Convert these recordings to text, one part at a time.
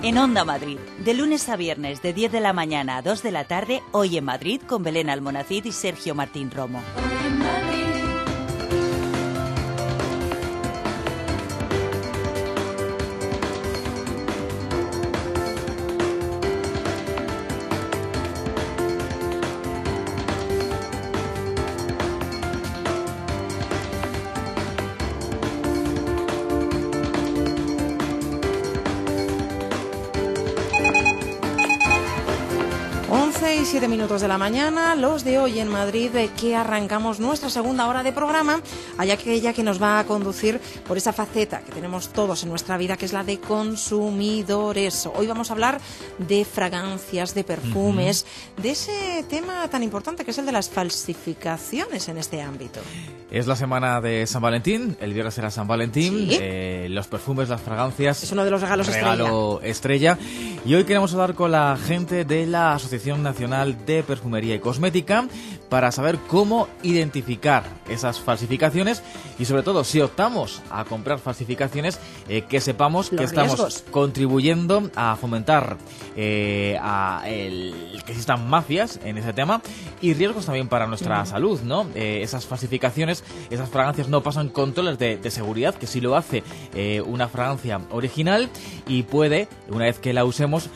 En Onda Madrid, de lunes a viernes de 10 de la mañana a 2 de la tarde, Hoy en Madrid con Belén Almonacid y Sergio Martín Romo. Hoy en Madrid. Y 7 minutos de la mañana, los de Hoy en Madrid, que arrancamos nuestra segunda hora de programa, aquella que nos va a conducir por esa faceta que tenemos todos en nuestra vida, que es la de consumidores. Hoy vamos a hablar de fragancias, de perfumes, de ese tema tan importante que es el de las falsificaciones en este ámbito. Es la semana de San Valentín, el viernes era San Valentín, ¿sí? Los perfumes, las fragancias. Es uno de los regalos estrella. Y hoy queremos hablar con la gente de la Asociación Nacional de Perfumería y Cosmética para saber cómo identificar esas falsificaciones y sobre todo si optamos a comprar falsificaciones, que sepamos que estamos contribuyendo a fomentar que existan mafias en ese tema y riesgos también para nuestra salud, ¿no? Esas falsificaciones, esas fragancias no pasan controles de seguridad, que sí lo hace una fragancia original y puede, una vez que la usemos,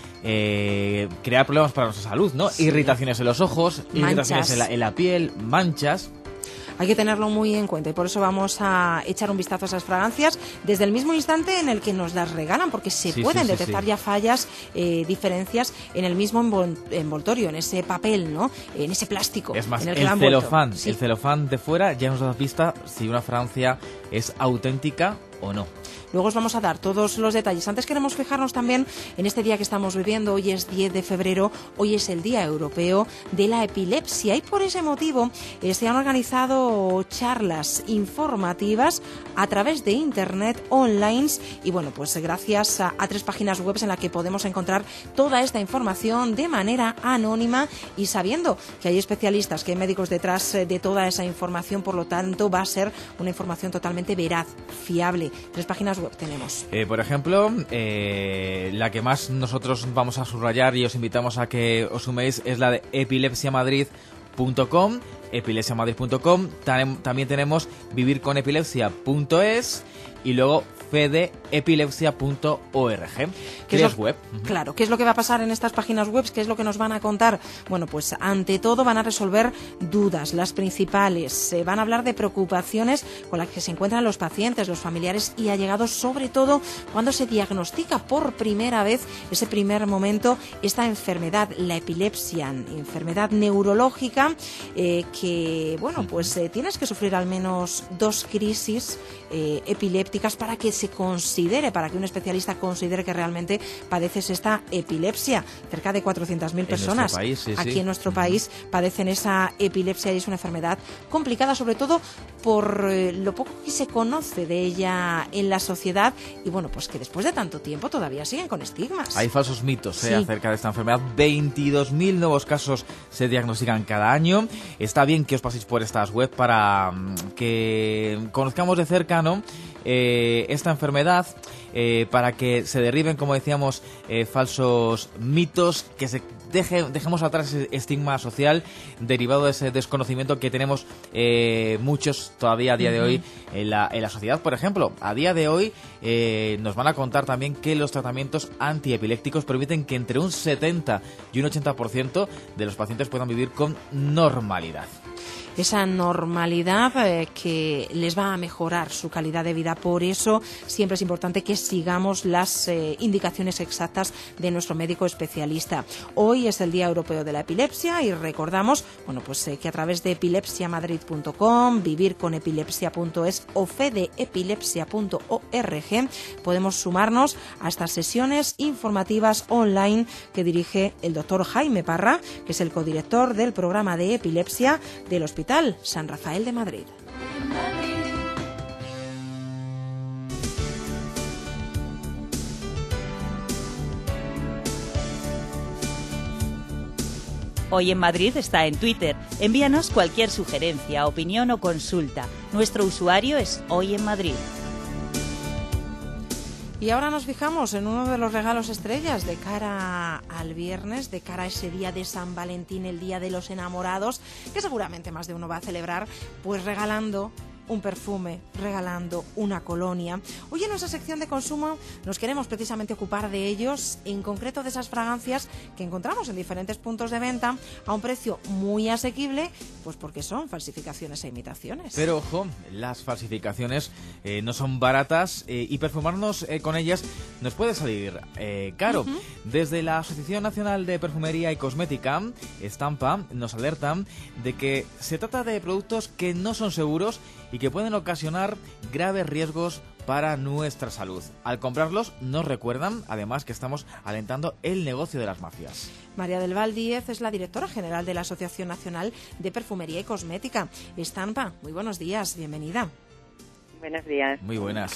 crear problemas para nuestra salud, ¿no? Sí. Irritaciones en los ojos, irritaciones en la piel, manchas. Hay que tenerlo muy en cuenta y por eso vamos a echar un vistazo a esas fragancias desde el mismo instante en el que nos las regalan, porque se pueden detectar ya fallas, diferencias en el mismo envoltorio, en ese papel, ¿no? En ese plástico. Es más, en el celofán de fuera ya nos da pista si una fragancia es auténtica o no. Luego os vamos a dar todos los detalles. Antes queremos fijarnos también en este día que estamos viviendo. Hoy es 10 de febrero, hoy es el Día Europeo de la Epilepsia y por ese motivo se han organizado charlas informativas a través de internet online y bueno, pues gracias a 3 páginas web en las que podemos encontrar toda esta información de manera anónima y sabiendo que hay especialistas, que hay médicos detrás de toda esa información, por lo tanto va a ser una información totalmente veraz, fiable. 3 páginas web tenemos. Por ejemplo, la que más nosotros vamos a subrayar y os invitamos a que os suméis es la de epilepsiamadrid.com, epilepsiamadrid.com. También tenemos vivirconepilepsia.es y luego fedeepilepsia.org. ¿Qué es web? Claro, ¿qué es lo que va a pasar en estas páginas web? ¿Qué es lo que nos van a contar? Bueno, pues ante todo van a resolver dudas, las principales. Van a hablar de preocupaciones con las que se encuentran los pacientes, los familiares y allegados, sobre todo cuando se diagnostica por primera vez, ese primer momento, esta enfermedad, la epilepsia, enfermedad neurológica, que, bueno, pues tienes que sufrir al menos 2 crisis epilépticas para que se considere, para que un especialista considere que realmente padeces esta epilepsia. Cerca de 400.000 personas aquí en nuestro país padecen esa epilepsia y es una enfermedad complicada, sobre todo por lo poco que se conoce de ella en la sociedad y bueno, pues que después de tanto tiempo todavía siguen con estigmas. Hay falsos mitos acerca de esta enfermedad. 22.000 nuevos casos se diagnostican cada año. Está bien que os paséis por estas web para que conozcamos de cerca, ¿no?, esta enfermedad, para que se derriben, como decíamos, falsos mitos, que se dejemos atrás ese estigma social derivado de ese desconocimiento que tenemos muchos todavía a día de hoy en la sociedad. Por ejemplo, a día de hoy nos van a contar también que los tratamientos antiepilépticos permiten que entre un 70 y un 80% de los pacientes puedan vivir con normalidad. Esa normalidad que les va a mejorar su calidad de vida. Por eso siempre es importante que sigamos las indicaciones exactas de nuestro médico especialista. Hoy es el Día Europeo de la Epilepsia y recordamos, bueno, pues que a través de epilepsiamadrid.com, vivirconepilepsia.es o fedeepilepsia.org podemos sumarnos a estas sesiones informativas online que dirige el doctor Jaime Parra, que es el codirector del programa de epilepsia del Hospital San Rafael de Madrid. Hoy en Madrid está en Twitter. Envíanos cualquier sugerencia, opinión o consulta. Nuestro usuario es Hoy en Madrid. Y ahora nos fijamos en uno de los regalos estrellas de cara al viernes, de cara a ese día de San Valentín, el día de los enamorados, que seguramente más de uno va a celebrar, pues regalando un perfume, regalando una colonia. Hoy en nuestra sección de consumo nos queremos precisamente ocupar de ellos, en concreto de esas fragancias que encontramos en diferentes puntos de venta a un precio muy asequible, pues porque son falsificaciones e imitaciones. Pero ojo, las falsificaciones no son baratas y perfumarnos con ellas nos puede salir caro. Desde la Asociación Nacional de Perfumería y Cosmética, Estampa, nos alertan de que se trata de productos que no son seguros y que pueden ocasionar graves riesgos para nuestra salud. Al comprarlos nos recuerdan, además, que estamos alentando el negocio de las mafias. María del Val Díez es la directora general de la Asociación Nacional de Perfumería y Cosmética. Estampa, muy buenos días, bienvenida. Buenos días. Muy buenas.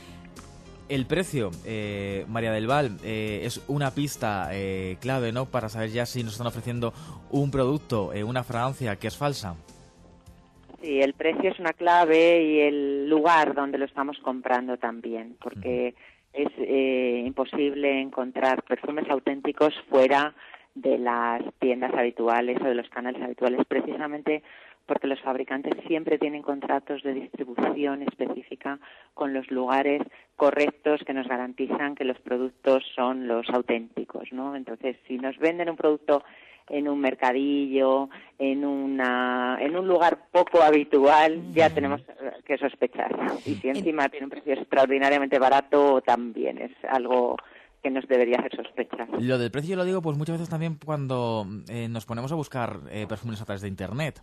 El precio, María del Val, es una pista clave, ¿no?, para saber ya si nos están ofreciendo un producto, una fragancia que es falsa. Sí, el precio es una clave y el lugar donde lo estamos comprando también, porque es imposible encontrar perfumes auténticos fuera de las tiendas habituales o de los canales habituales, precisamente porque los fabricantes siempre tienen contratos de distribución específica con los lugares correctos que nos garantizan que los productos son los auténticos, ¿no? Entonces, si nos venden un producto en un mercadillo, en un lugar poco habitual, ya tenemos que sospechar. Y si encima tiene un precio extraordinariamente barato, también es algo que nos debería hacer sospechar. Lo del precio lo digo pues muchas veces también cuando nos ponemos a buscar perfumes a través de Internet.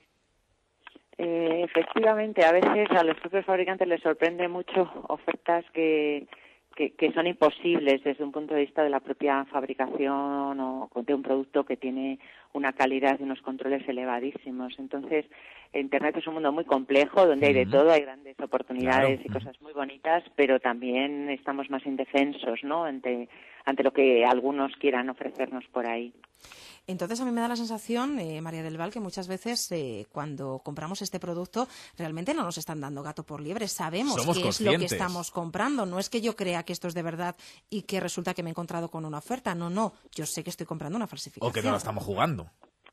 Efectivamente, a veces a los propios fabricantes les sorprende mucho ofertas que son imposibles desde un punto de vista de la propia fabricación o de un producto que tiene una calidad y unos controles elevadísimos. Entonces, Internet es un mundo muy complejo donde hay de todo, hay grandes oportunidades y cosas muy bonitas, pero también estamos más indefensos, ¿no?, ante lo que algunos quieran ofrecernos por ahí. Entonces a mí me da la sensación, María del Val, que muchas veces cuando compramos este producto realmente no nos están dando gato por liebre. Sabemos qué es lo que estamos comprando. No es que yo crea que esto es de verdad y que resulta que me he encontrado con una oferta. No. Yo sé que estoy comprando una falsificación. O que no la estamos jugando.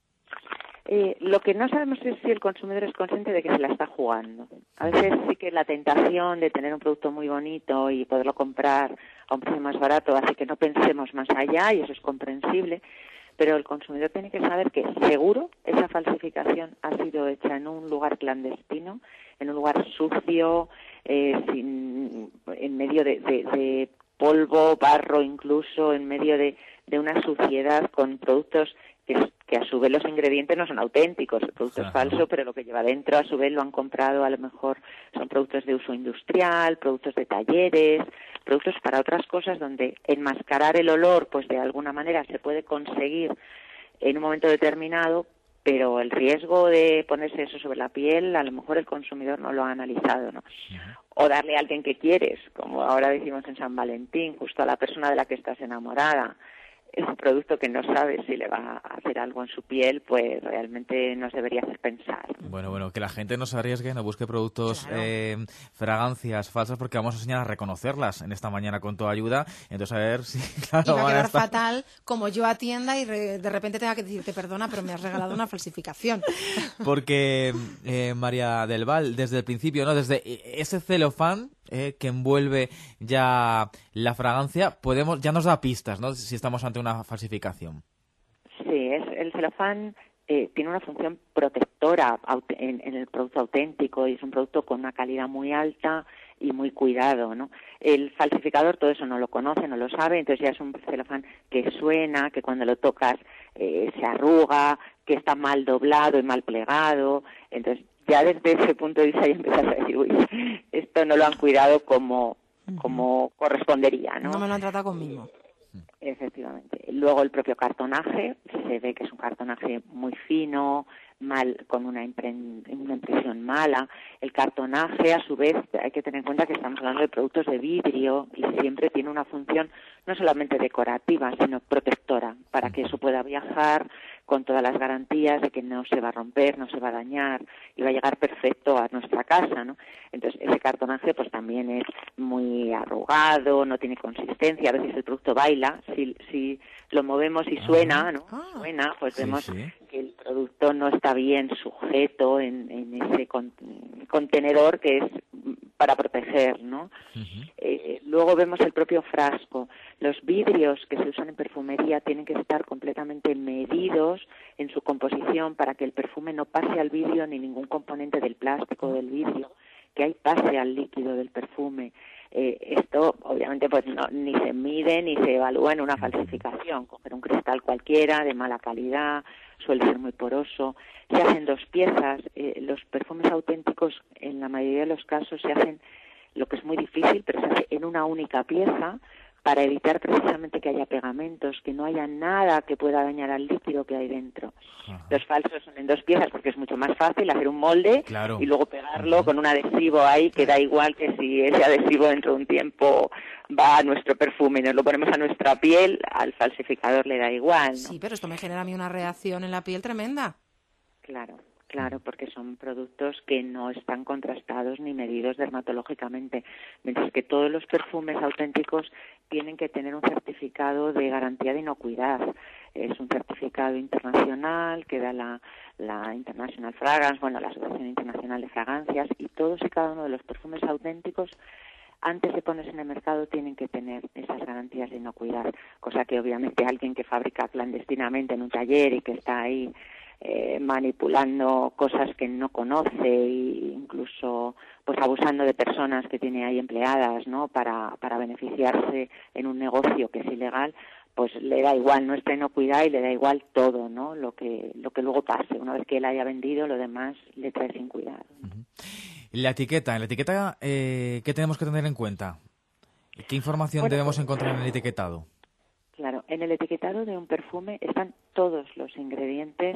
Lo que no sabemos es si el consumidor es consciente de que se la está jugando. A veces sí que la tentación de tener un producto muy bonito y poderlo comprar a un precio más barato hace que no pensemos más allá, y eso es comprensible. Pero el consumidor tiene que saber que seguro esa falsificación ha sido hecha en un lugar clandestino, en un lugar sucio, en medio de polvo, barro incluso, en medio de una suciedad, con productos que a su vez los ingredientes no son auténticos. El producto es falso, pero lo que lleva dentro a su vez lo han comprado, a lo mejor son productos de uso industrial, productos de talleres, productos para otras cosas donde enmascarar el olor, pues de alguna manera se puede conseguir en un momento determinado, pero el riesgo de ponerse eso sobre la piel, a lo mejor el consumidor no lo ha analizado, ¿no? O darle a alguien que quieres, como ahora decimos en San Valentín, justo a la persona de la que estás enamorada, es un producto que no sabes si le va a hacer algo en su piel, pues realmente nos debería hacer pensar. Bueno, que la gente no se arriesgue, no busque productos, fragancias falsas, porque vamos a enseñar a reconocerlas en esta mañana con tu ayuda. Entonces, a ver si... Claro, y va a quedar fatal como yo atienda y de repente tenga que decirte, perdona, pero me has regalado una falsificación. Porque, María del Val, desde el principio, ¿no?, desde ese celofán que envuelve ya la fragancia, ya nos da pistas, ¿no?, si estamos ante una falsificación. Sí, el celofán tiene una función protectora en el producto auténtico, y es un producto con una calidad muy alta y muy cuidado, ¿no? El falsificador todo eso no lo conoce, no lo sabe, entonces ya es un celofán que suena, que cuando lo tocas se arruga, que está mal doblado y mal plegado. Entonces ya desde ese punto de vista ya empiezas a decir, uy, esto no lo han cuidado como correspondería, ¿no? No me lo han tratado conmigo. Efectivamente. Luego el propio cartonaje, se ve que es un cartonaje muy fino, con una impresión mala. El cartonaje, a su vez, hay que tener en cuenta que estamos hablando de productos de vidrio y siempre tiene una función no solamente decorativa, sino protectora, para que eso pueda viajar con todas las garantías de que no se va a romper, no se va a dañar y va a llegar perfecto a nuestra casa, ¿no? Entonces, ese cartonaje pues también es muy arrugado, no tiene consistencia, a veces el producto baila, si lo movemos y suena, ¿no? Suena, pues vemos que el producto no está bien sujeto en ese contenedor que es para proteger, ¿no? Luego vemos el propio frasco. Los vidrios que se usan en perfumería tienen que estar completamente medidos en su composición para que el perfume no pase al vidrio ni ningún componente del plástico o del vidrio, que ahí pase al líquido del perfume. Esto obviamente pues ni se mide ni se evalúa en una falsificación. Coger un cristal cualquiera de mala calidad, suele ser muy poroso. Se hacen 2 piezas. Los perfumes auténticos en la mayoría de los casos se hacen, lo que es muy difícil, pero se hace en una única pieza para evitar precisamente que haya pegamentos, que no haya nada que pueda dañar al líquido que hay dentro. Los falsos son en 2 piezas porque es mucho más fácil hacer un molde y luego pegarlo con un adhesivo ahí, que da igual que si ese adhesivo dentro de un tiempo va a nuestro perfume y nos lo ponemos a nuestra piel, al falsificador le da igual, ¿no? Sí, pero esto me genera a mí una reacción en la piel tremenda. Claro, porque son productos que no están contrastados ni medidos dermatológicamente, mientras que todos los perfumes auténticos tienen que tener un certificado de garantía de inocuidad. Es un certificado internacional que da la International Fragrance, la Asociación Internacional de Fragancias, y todos y cada uno de los perfumes auténticos, antes de ponerse en el mercado, tienen que tener esas garantías de inocuidad, cosa que obviamente alguien que fabrica clandestinamente en un taller y que está ahí manipulando cosas que no conoce e incluso pues abusando de personas que tiene ahí empleadas, ¿no? para beneficiarse en un negocio que es ilegal, pues le da igual nuestra inocuidad y le da igual todo, ¿no? Lo que luego pase. Una vez que él haya vendido, lo demás le trae sin cuidado. En la etiqueta, ¿qué tenemos que tener en cuenta? ¿Qué información debemos encontrar en el etiquetado? Claro, en el etiquetado de un perfume están todos los ingredientes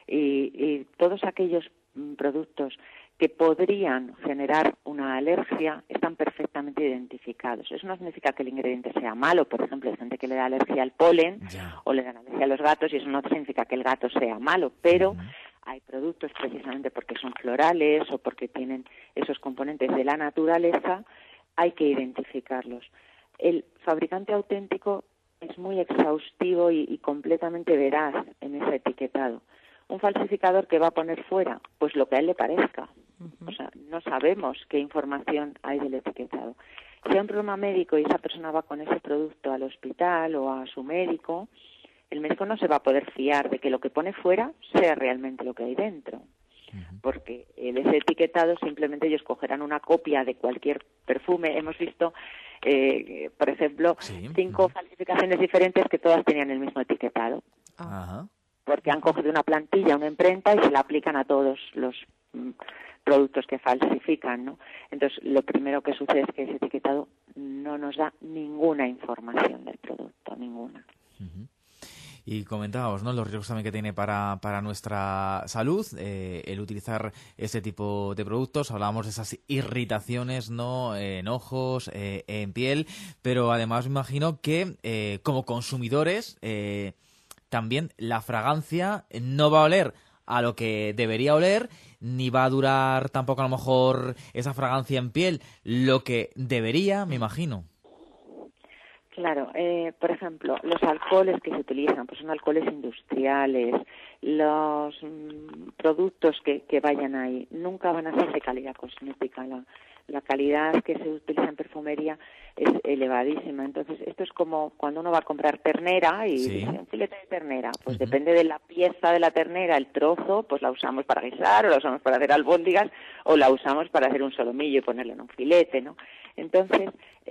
y todos aquellos productos que podrían generar una alergia están perfectamente identificados. Eso no significa que el ingrediente sea malo. Por ejemplo, hay gente que le da alergia al polen o le da alergia a los gatos, y eso no significa que el gato sea malo, pero hay productos, precisamente porque son florales o porque tienen esos componentes de la naturaleza, hay que identificarlos. El fabricante auténtico es muy exhaustivo y completamente veraz en ese etiquetado. Un falsificador, que va a poner fuera, pues lo que a él le parezca. O sea, no sabemos qué información hay del etiquetado. Si hay un problema médico y esa persona va con ese producto al hospital o a su médico, el médico no se va a poder fiar de que lo que pone fuera sea realmente lo que hay dentro. Porque ese etiquetado simplemente ellos cogerán una copia de cualquier perfume. Hemos visto, por ejemplo, 5 falsificaciones diferentes que todas tenían el mismo etiquetado. Porque han cogido una plantilla, una imprenta, y se la aplican a todos los productos que falsifican, ¿no? Entonces, lo primero que sucede es que ese etiquetado no nos da ninguna información del producto, ninguna. Y comentábamos, ¿no?, los riesgos también que tiene para nuestra salud el utilizar este tipo de productos. Hablábamos de esas irritaciones, ¿no?, en ojos, en piel, pero además me imagino que como consumidores también la fragancia no va a oler a lo que debería oler, ni va a durar tampoco a lo mejor esa fragancia en piel lo que debería, me imagino. Claro, por ejemplo, los alcoholes que se utilizan, pues son alcoholes industriales. Los productos que vayan ahí nunca van a ser de calidad cosmética. La calidad que se utiliza en perfumería es elevadísima. Entonces, esto es como cuando uno va a comprar ternera y dice, un filete de ternera. Pues depende de la pieza de la ternera, el trozo, pues la usamos para guisar, o la usamos para hacer albóndigas, o la usamos para hacer un solomillo y ponerle en un filete, ¿no? Entonces,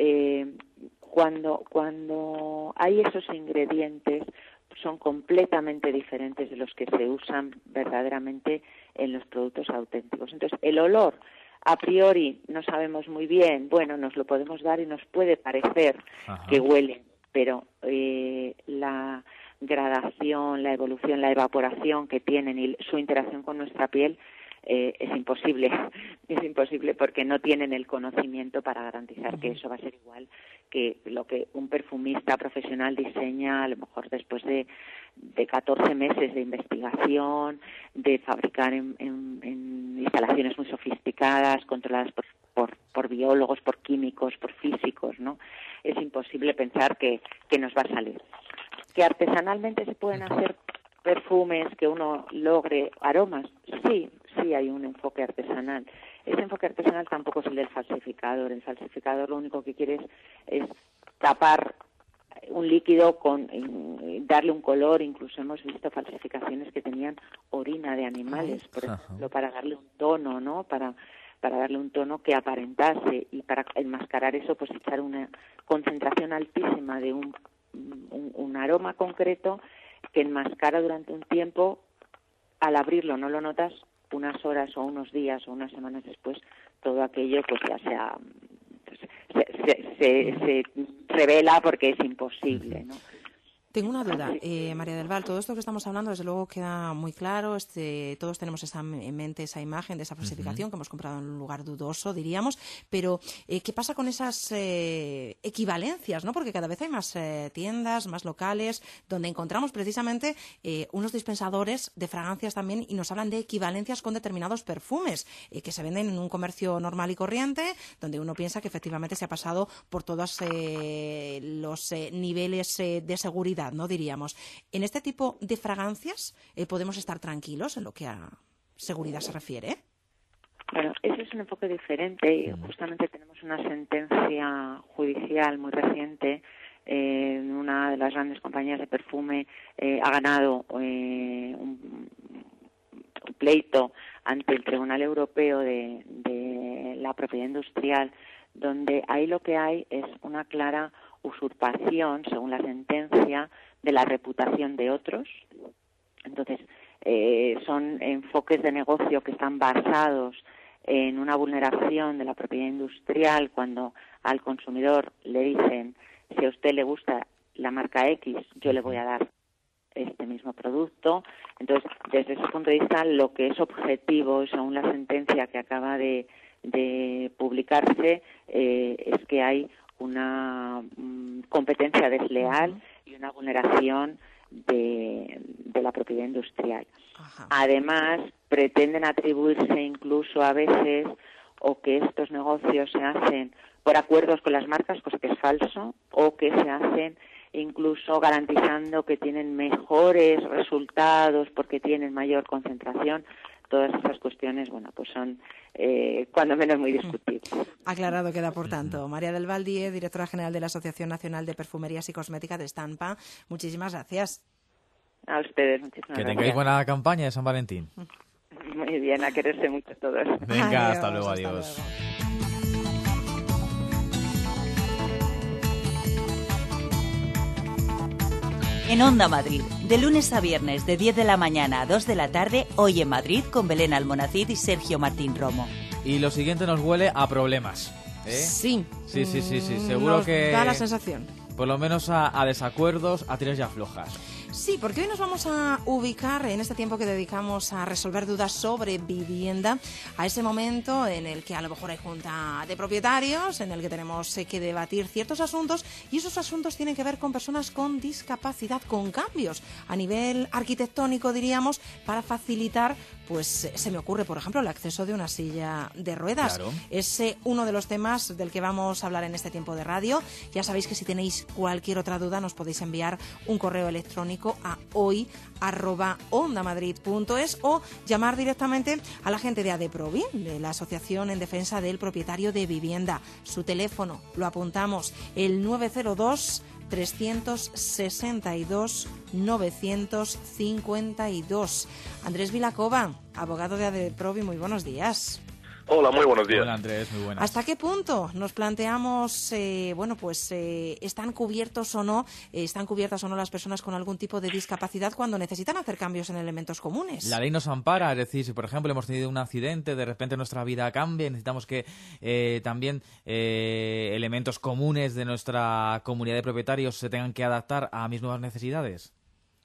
cuando hay esos ingredientes, son completamente diferentes de los que se usan verdaderamente en los productos auténticos. Entonces, el olor, a priori, no sabemos muy bien, bueno, nos lo podemos dar y nos puede parecer que huelen, pero la gradación, la evolución, la evaporación que tienen y su interacción con nuestra piel, es imposible porque no tienen el conocimiento para garantizar que eso va a ser igual que lo que un perfumista profesional diseña a lo mejor después de 14 meses de investigación, de fabricar en instalaciones muy sofisticadas, controladas por biólogos, por químicos, por físicos, ¿no? Es imposible pensar que nos va a salir. Que artesanalmente se pueden hacer perfumes, que uno logre aromas, sí hay un enfoque artesanal. Ese enfoque artesanal tampoco es el del falsificador. El falsificador lo único que quiere es tapar un líquido darle un color. Incluso hemos visto falsificaciones que tenían orina de animales, por ejemplo, para darle un tono, ¿no? Para darle un tono que aparentase, y para enmascarar eso, pues echar una concentración altísima de un aroma concreto que enmascara durante un tiempo. Al abrirlo no lo notas, unas horas o unos días o unas semanas después todo aquello pues ya se revela porque es imposible, ¿no? Tengo una duda, María del Val. Todo esto que estamos hablando, desde luego, queda muy claro. Todos tenemos en mente esa imagen de esa falsificación que hemos comprado en un lugar dudoso, diríamos. Pero, ¿qué pasa con esas equivalencias, ¿no? Porque cada vez hay más tiendas, más locales, donde encontramos precisamente unos dispensadores de fragancias también, y nos hablan de equivalencias con determinados perfumes que se venden en un comercio normal y corriente, donde uno piensa que efectivamente se ha pasado por todos los niveles de seguridad, ¿no? Diríamos. En este tipo de fragancias podemos estar tranquilos en lo que a seguridad se refiere. Bueno, ese es un enfoque diferente, y justamente tenemos una sentencia judicial muy reciente. Una de las grandes compañías de perfume ha ganado un pleito ante el Tribunal Europeo de la Propiedad Industrial, donde ahí lo que hay es una clara usurpación, según la sentencia, de la reputación de otros. Entonces, son enfoques de negocio que están basados en una vulneración de la propiedad industrial, cuando al consumidor le dicen: si a usted le gusta la marca X, yo le voy a dar este mismo producto. Entonces, desde ese punto de vista, lo que es objetivo, según la sentencia que acaba de publicarse, es que hay una competencia desleal y una vulneración de la propiedad industrial. Además, pretenden atribuirse incluso a veces, o que estos negocios se hacen por acuerdos con las marcas, cosa que es falso, o que se hacen incluso garantizando que tienen mejores resultados porque tienen mayor concentración. Todas esas cuestiones, bueno, pues son cuando menos muy discutibles. Aclarado queda, por tanto. María del Val Díez, directora general de la Asociación Nacional de Perfumerías y Cosmética de Estampa, muchísimas gracias. A ustedes, muchísimas gracias. Que tengáis buena campaña de San Valentín. Muy bien, a quererse mucho todos. Venga, Adiós, hasta luego, adiós. Hasta luego. En Onda Madrid, de lunes a viernes de 10 de la mañana a 2 de la tarde, Hoy en Madrid, con Belén Almonacid y Sergio Martín Romo. Y lo siguiente nos huele a problemas, ¿eh? Sí. Sí, seguro nos que da la sensación. Por lo menos a desacuerdos, a tiras ya flojas. Sí, porque hoy nos vamos a ubicar en este tiempo que dedicamos a resolver dudas sobre vivienda, a ese momento en el que a lo mejor hay junta de propietarios, en el que tenemos que debatir ciertos asuntos, y esos asuntos tienen que ver con personas con discapacidad, con cambios a nivel arquitectónico, diríamos, para facilitar, pues se me ocurre, por ejemplo, el acceso de una silla de ruedas. Claro. Es uno de los temas del que vamos a hablar en este tiempo de radio. Ya sabéis que si tenéis cualquier otra duda nos podéis enviar un correo electrónico a hoy@ondamadrid.es o llamar directamente a la gente de ADEPROVI, de la Asociación en Defensa del Propietario de Vivienda. Su teléfono, lo apuntamos, el 902 362 952. Andrés Vilacova, abogado de ADEPROVI, muy buenos días. Hola, muy buenos días. Hola, Andrés, muy buenas. ¿Hasta qué punto nos planteamos, están cubiertas o no las personas con algún tipo de discapacidad cuando necesitan hacer cambios en elementos comunes? La ley nos ampara, es decir, si por ejemplo hemos tenido un accidente, de repente nuestra vida cambia, necesitamos que también elementos comunes de nuestra comunidad de propietarios se tengan que adaptar a mis nuevas necesidades.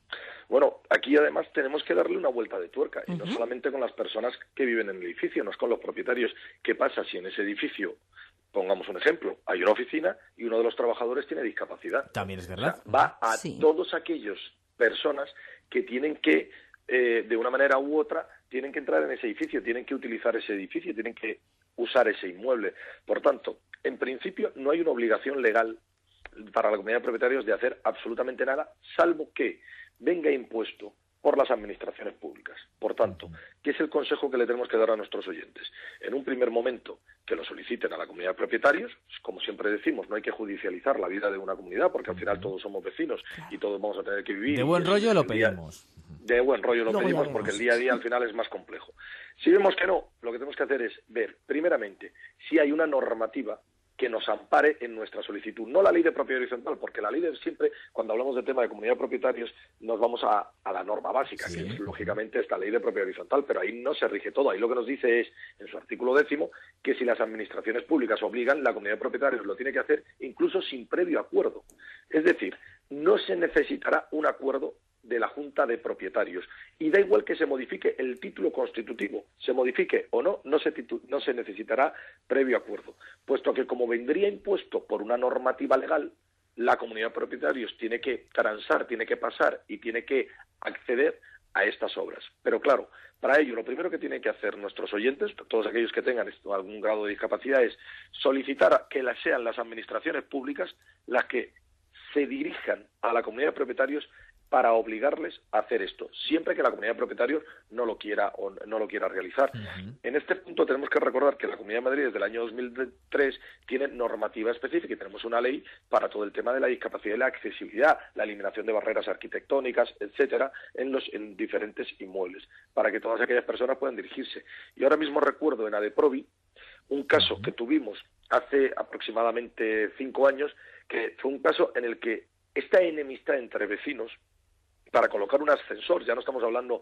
Bueno, aquí además tenemos que darle una vuelta de tuerca, y no solamente con las personas que viven en el edificio, no es con los propietarios. ¿Qué pasa si en ese edificio, pongamos un ejemplo, hay una oficina y uno de los trabajadores tiene discapacidad? También es verdad. O sea, va a todos aquellos personas que tienen que, de una manera u otra, tienen que entrar en ese edificio, tienen que utilizar ese edificio, tienen que usar ese inmueble. Por tanto, en principio no hay una obligación legal para la comunidad de propietarios de hacer absolutamente nada, salvo que venga impuesto por las administraciones públicas. Por tanto, ¿qué es el consejo que le tenemos que dar a nuestros oyentes? En un primer momento, que lo soliciten a la comunidad de propietarios. Como siempre decimos, no hay que judicializar la vida de una comunidad, porque al final todos somos vecinos y todos vamos a tener que vivir. De buen rollo lo pedimos. De buen rollo lo pedimos, porque el día a día al final es más complejo. Si vemos que no, lo que tenemos que hacer es ver, primeramente, si hay una normativa que nos ampare en nuestra solicitud. No la ley de propiedad horizontal, porque la ley de siempre, cuando hablamos de tema de comunidad de propietarios, nos vamos a la norma básica, que es lógicamente esta ley de propiedad horizontal, pero ahí no se rige todo. Ahí lo que nos dice es, en su artículo 10º, que si las administraciones públicas obligan, la comunidad de propietarios lo tiene que hacer incluso sin previo acuerdo. Es decir, no se necesitará un acuerdo de la Junta de Propietarios. Y da igual que se modifique el título constitutivo, se modifique o no, no se necesitará previo acuerdo, puesto que como vendría impuesto por una normativa legal, la comunidad de propietarios tiene que transar, tiene que pasar y tiene que acceder a estas obras. Pero claro, para ello lo primero que tienen que hacer nuestros oyentes, todos aquellos que tengan algún grado de discapacidad, es solicitar que sean las administraciones públicas las que se dirijan a la comunidad de propietarios para obligarles a hacer esto, siempre que la comunidad de propietarios no lo quiera o no lo quiera realizar. En este punto tenemos que recordar que la Comunidad de Madrid desde el año 2003 tiene normativa específica y tenemos una ley para todo el tema de la discapacidad y la accesibilidad, la eliminación de barreras arquitectónicas, etcétera, en diferentes inmuebles, para que todas aquellas personas puedan dirigirse. Y ahora mismo recuerdo en Adeprovi un caso que tuvimos hace aproximadamente 5 años, que fue un caso en el que esta enemistad entre vecinos para colocar un ascensor, ya no estamos hablando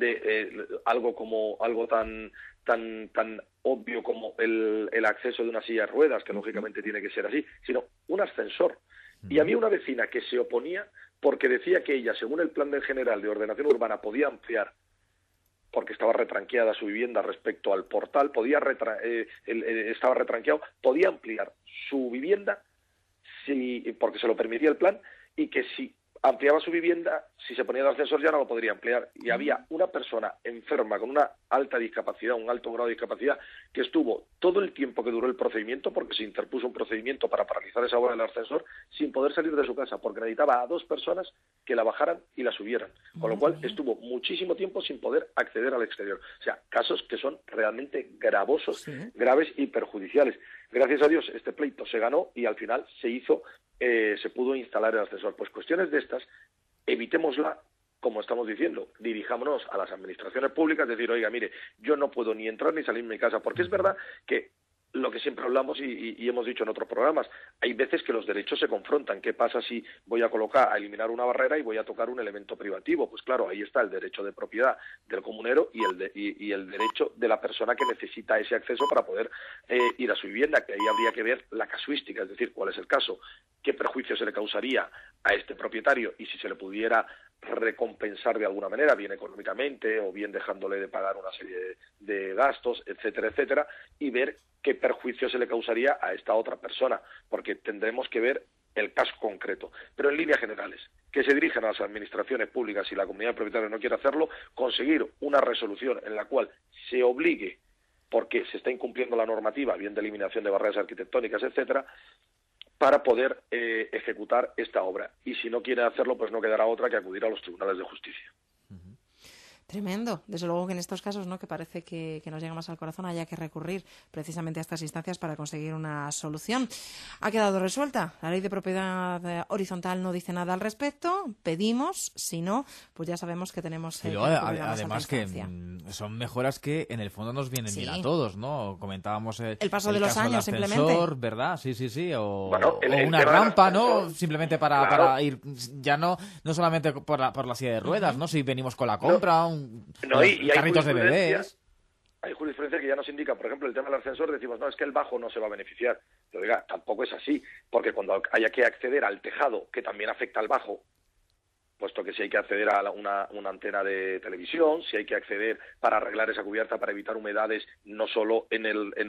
de algo tan obvio como el acceso de una silla de ruedas, que lógicamente tiene que ser así, sino un ascensor. Y había una vecina que se oponía porque decía que ella, según el Plan General de Ordenación Urbana, podía ampliar, porque estaba retranqueada su vivienda respecto al portal, estaba retranqueado, podía ampliar su vivienda porque se lo permitía el plan, y que si ampliaba su vivienda, si se ponía el ascensor ya no lo podría ampliar. Y había una persona enferma con una alta discapacidad, un alto grado de discapacidad, que estuvo todo el tiempo que duró el procedimiento, porque se interpuso un procedimiento para paralizar esa obra del ascensor, sin poder salir de su casa, porque necesitaba a 2 personas que la bajaran y la subieran. Con lo cual estuvo muchísimo tiempo sin poder acceder al exterior. O sea, casos que son realmente gravosos, graves y perjudiciales. Gracias a Dios este pleito se ganó y al final se pudo instalar el ascensor. Pues cuestiones de estas, evitémosla, como estamos diciendo, dirijámonos a las administraciones públicas, decir, oiga, mire, yo no puedo ni entrar ni salir de mi casa, porque es verdad que lo que siempre hablamos y hemos dicho en otros programas, hay veces que los derechos se confrontan. ¿Qué pasa si voy a eliminar una barrera y voy a tocar un elemento privativo? Pues claro, ahí está el derecho de propiedad del comunero y el derecho de la persona que necesita ese acceso para poder ir a su vivienda, que ahí habría que ver la casuística, es decir, cuál es el caso, qué perjuicio se le causaría a este propietario y si se le pudiera recompensar de alguna manera, bien económicamente o bien dejándole de pagar una serie de gastos, etcétera, etcétera, y ver qué perjuicio se le causaría a esta otra persona, porque tendremos que ver el caso concreto. Pero en líneas generales, que se dirijan a las administraciones públicas si la comunidad de propietarios no quiere hacerlo, conseguir una resolución en la cual se obligue, porque se está incumpliendo la normativa, bien de eliminación de barreras arquitectónicas, etcétera, para poder ejecutar esta obra. Y si no quiere hacerlo, pues no quedará otra que acudir a los tribunales de justicia. Tremendo. Desde luego que en estos casos, ¿no?, que parece que nos llega más al corazón, haya que recurrir precisamente a estas instancias para conseguir una solución. Ha quedado resuelta. La ley de propiedad horizontal no dice nada al respecto. Pedimos, si no, pues ya sabemos que tenemos que además que son mejoras que en el fondo nos vienen bien a todos, ¿no? Comentábamos el paso de los años, simplemente, ¿verdad? Sí. O una rampa, ¿no? Simplemente para ir, ya no solamente por la silla de ruedas, ¿no? Si venimos con la compra, y carritos de bebés. Hay jurisprudencia que ya nos indica, por ejemplo, el tema del ascensor, decimos, no, es que el bajo no se va a beneficiar. Pero oiga, tampoco es así, porque cuando haya que acceder al tejado, que también afecta al bajo, puesto que si hay que acceder a una antena de televisión, si hay que acceder para arreglar esa cubierta, para evitar humedades, no solo en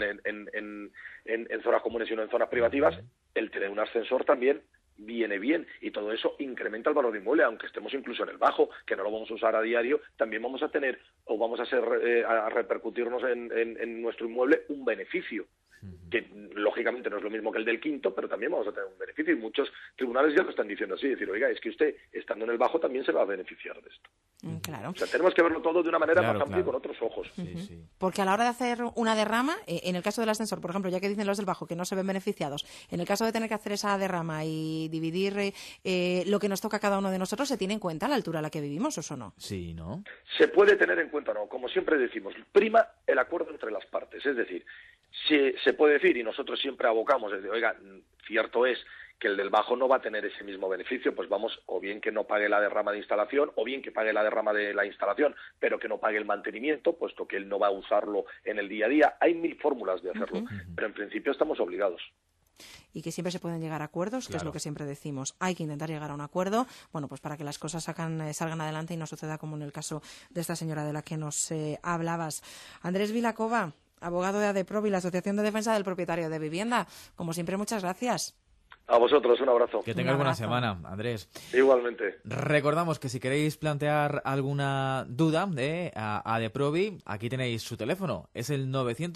zonas comunes, sino en zonas privativas, el tener un ascensor también viene bien, y todo eso incrementa el valor del inmueble, aunque estemos incluso en el bajo, que no lo vamos a usar a diario, también vamos a tener, o vamos a repercutirnos en nuestro inmueble un beneficio, que lógicamente no es lo mismo que el del quinto, pero también vamos a tener un beneficio, y muchos tribunales ya lo están diciendo así, decir, oiga, es que usted, estando en el bajo, también se va a beneficiar de esto. Claro. O sea, tenemos que verlo todo de una manera más amplia y con otros ojos. Sí. Porque a la hora de hacer una derrama, en el caso del ascensor, por ejemplo, ya que dicen los del bajo que no se ven beneficiados, en el caso de tener que hacer esa derrama y dividir lo que nos toca a cada uno de nosotros, ¿se tiene en cuenta la altura a la que vivimos, o no? Sí, ¿no? Se puede tener en cuenta, no. Como siempre decimos, prima el acuerdo entre las partes. Es decir, se puede decir, y nosotros siempre abocamos, es decir, oiga, cierto es que el del bajo no va a tener ese mismo beneficio, pues vamos, o bien que no pague la derrama de instalación, o bien que pague la derrama de la instalación, pero que no pague el mantenimiento, puesto que él no va a usarlo en el día a día. Hay 1000 fórmulas de hacerlo, pero en principio estamos obligados. Y que siempre se pueden llegar a acuerdos, que es lo que siempre decimos. Hay que intentar llegar a un acuerdo, bueno, pues para que las cosas salgan adelante y no suceda como en el caso de esta señora de la que nos hablabas. Andrés Vilacova, abogado de ADEPROVI, la Asociación de Defensa del Propietario de Vivienda. Como siempre, muchas gracias. A vosotros, un abrazo. Que tengáis buena semana, Andrés. Igualmente. Recordamos que si queréis plantear alguna duda de ADEPROVI, aquí tenéis su teléfono. Es el